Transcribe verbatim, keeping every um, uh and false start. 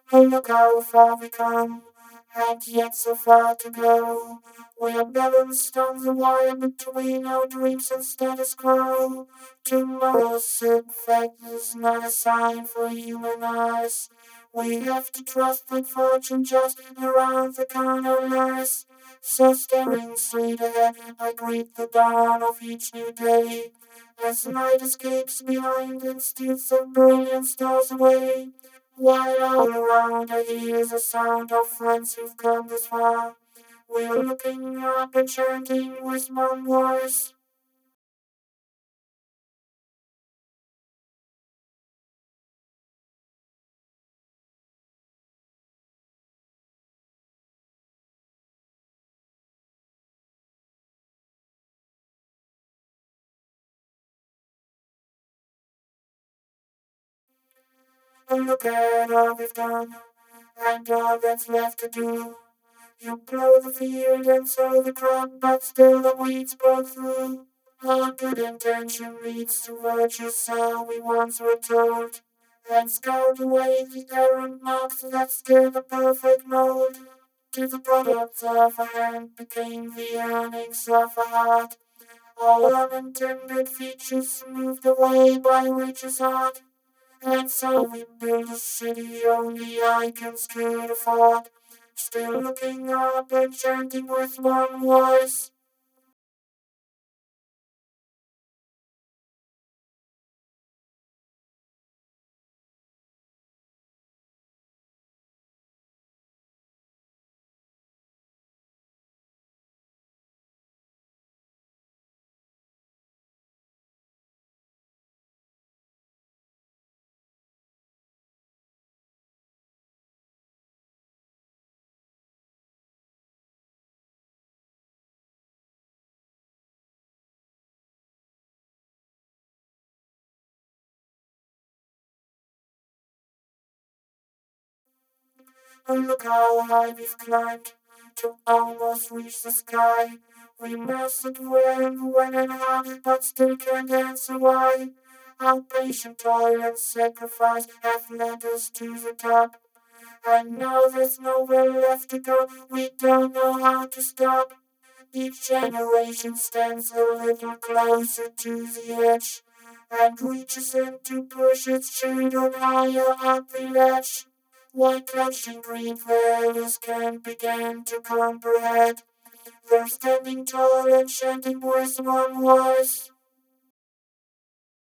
Oh, look how far we come, and yet so far to go. We are balanced on the wire between our dreams and status quo. Tomorrow's setback is not a sign for human eyes. We have to trust that fortune just around the corner lies. So staring straight ahead, I greet the dawn of each new day. As night escapes behind and steals the brilliant stars away. While all around I hear the sound of friends who've come this far. We're looking up and chanting with one voice. And look at all we've done, and all that's left to do. You plow the field and sow the crop, but still the weeds broke through. Our good intention leads to virtue, so we once were told, and scout away the errant marks that steer the perfect mold. Till the products of a hand became the earnings of a heart. All unintended features smoothed away by witches' art. And so we built a city only icons could afford. Still looking up and chanting with one voice. And look how high we've climbed to almost reach the sky. We mastered where and when and how, but still can't answer why. Our patient toil and sacrifice have led us to the top. And now there's nowhere left to go. We don't know how to stop. Each generation stands a little closer to the edge and reaches in to push its children higher up the ledge. While clutching green feathers can begin to comprehend, they're standing tall and chanting with one voice.